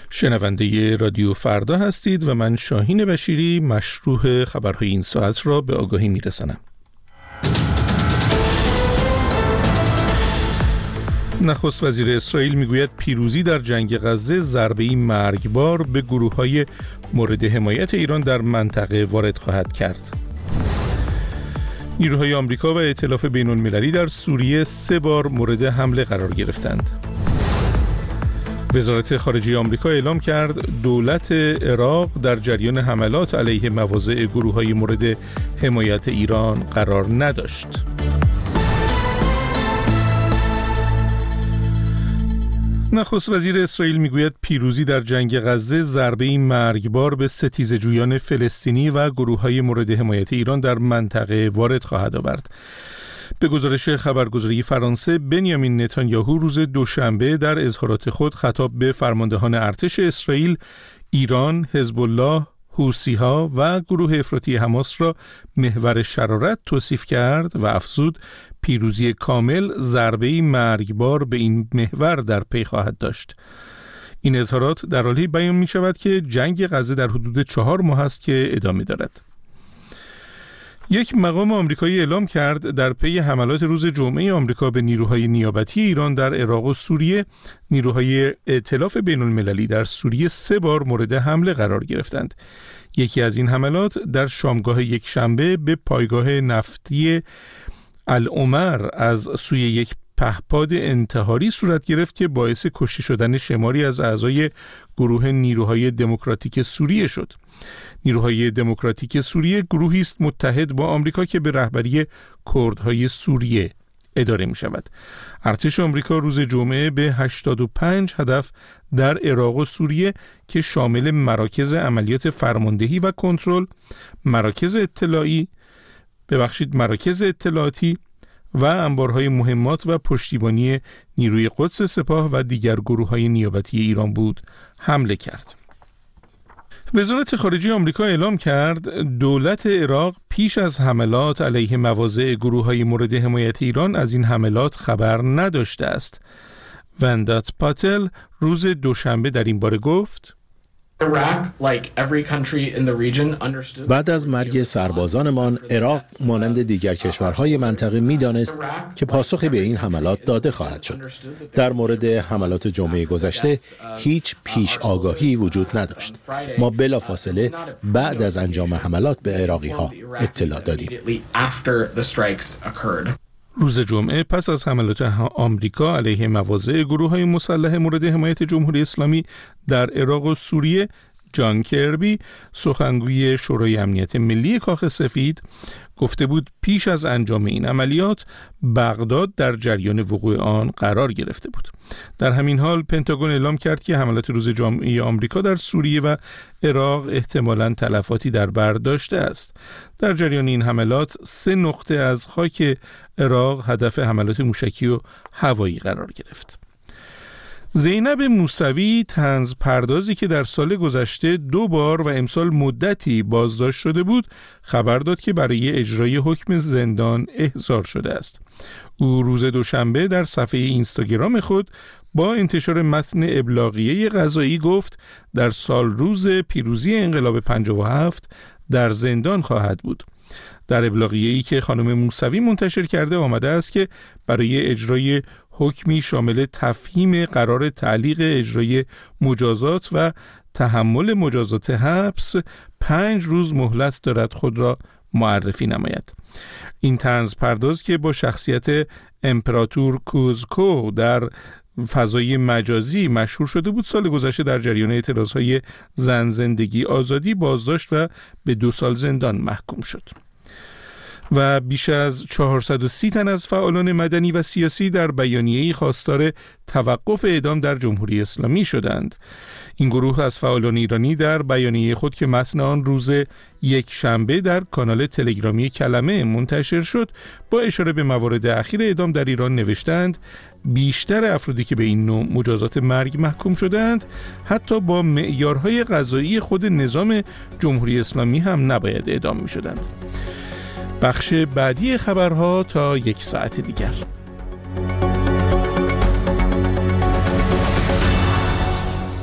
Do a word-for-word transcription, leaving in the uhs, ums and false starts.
شنونده رادیو فردا هستید و من شاهین بشیری مشروح خبرهای این ساعت را به آگاهی میرسانم. نخست وزیر اسرائیل میگوید پیروزی در جنگ غزه ضربه‌ای مرگبار به گروه‌های مورد حمایت ایران در منطقه وارد خواهد کرد. نیروهای آمریکا و ائتلاف بین‌المللی در سوریه سه بار مورد حمله قرار گرفتند. وزارت خارجه آمریکا اعلام کرد دولت عراق در جریان حملات علیه مواضع گروه‌های مورد حمایت ایران قرار نداشت. نخست وزیر اسرائیل میگوید پیروزی در جنگ غزه ضربه‌ای مرگبار به ستیزه‌جویان فلسطینی و گروه‌های مورد حمایت ایران در منطقه وارد خواهد آورد. به گزارش خبرگزاری فرانسه، بنیامین نتانیاهو روز دوشنبه در اظهارات خود خطاب به فرماندهان ارتش اسرائیل، ایران، حزب الله، حوثی‌ها و گروه افراطی حماس را محور شرارت توصیف کرد و افزود پیروزی کامل ضربه‌ای مرگبار به این محور در پی خواهد داشت. این اظهارات در حالی بیان می شود که جنگ غزه در حدود چهار ماه است که ادامه دارد. یک مقام آمریکایی اعلام کرد در پی حملات روز جمعه آمریکا به نیروهای نیابتی ایران در عراق و سوریه، نیروهای ائتلاف بین‌المللی در سوریه سه بار مورد حمله قرار گرفتند. یکی از این حملات در شامگاه یک شنبه به پایگاه نفتی العمر از سوی یک پهپاد انتحاری صورت گرفت که باعث کشته شدن شماری از اعضای گروه نیروهای دموکراتیک سوریه شد. نیروهای دموکراتیک سوریه گروهی است متحد با آمریکا که به رهبری کردهای سوریه اداره می شود. ارتش آمریکا روز جمعه به هشتاد و پنج هدف در عراق و سوریه که شامل مراکز عملیات فرماندهی و کنترل، مراکز اطلاعی، ببخشید مراکز اطلاعاتی و انبارهای مهمات و پشتیبانی نیروی قدس سپاه و دیگر گروه‌های نیابتی ایران بود، حمله کرد. وزارت خارجه آمریکا اعلام کرد دولت عراق پیش از حملات علیه مواضع گروه‌های مورد حمایت ایران از این حملات خبر نداشته است. وندات پاتل روز دوشنبه در این باره گفت: بعد از مرگ سربازانمان، عراق مانند دیگر کشورهای منطقه می‌دانست که پاسخی به این حملات داده خواهد شد. در مورد حملات جمعه گذشته هیچ پیش آگاهی وجود نداشت. ما بلافاصله بعد از انجام حملات به عراقی‌ها اطلاع دادیم. روز جمعه پس از حملات آمریکا علیه مواضع گروه‌های مسلح مورد حمایت جمهوری اسلامی در عراق و سوریه، جان کربی، سخنگوی شورای امنیت ملی کاخ سفید، گفته بود پیش از انجام این عملیات بغداد در جریان وقوع آن قرار گرفته بود. در همین حال پنتاگون اعلام کرد که حملات روز جمعه آمریکا در سوریه و عراق احتمالاً تلفاتی در بر داشته است. در جریان این حملات سه نقطه از خاک عراق هدف حملات موشکی و هوایی قرار گرفت. زینب موسوی، طنز پردازی که در سال گذشته دو بار و امسال مدتی بازداشت شده بود، خبر داد که برای اجرای حکم زندان احضار شده است. او روز دوشنبه در صفحه اینستاگرام خود با انتشار متن ابلاغیه قضایی گفت در سال روز پیروزی انقلاب پنجاه و هفت در زندان خواهد بود. در ابلاغیه‌ای که خانم موسوی منتشر کرده آمده است که برای اجرای حکمی شامل تفهیم قرار تعلیق اجرای مجازات و تحمل مجازات حبس پنج روز مهلت دارد خود را معرفی نماید. این طنز پرداز که با شخصیت امپراتور کوزکو در فضای مجازی مشهور شده بود، سال گذشته در جریان اعتراضهای زن زندگی آزادی بازداشت و به دو سال زندان محکوم شد. و بیش از چهارصد و سی تن از فعالان مدنی و سیاسی در بیانیه‌ای خواستار توقف اعدام در جمهوری اسلامی شدند. این گروه از فعالان ایرانی در بیانیه خود که متن آن روز یک شنبه در کانال تلگرامی کلمه منتشر شد، با اشاره به موارد اخیر اعدام در ایران نوشتند بیشتر افرادی که به این نوع مجازات مرگ محکوم شدند حتی با معیارهای قضایی خود نظام جمهوری اسلامی هم نباید اعدام می شدند. بخش بعدی خبرها تا یک ساعت دیگر.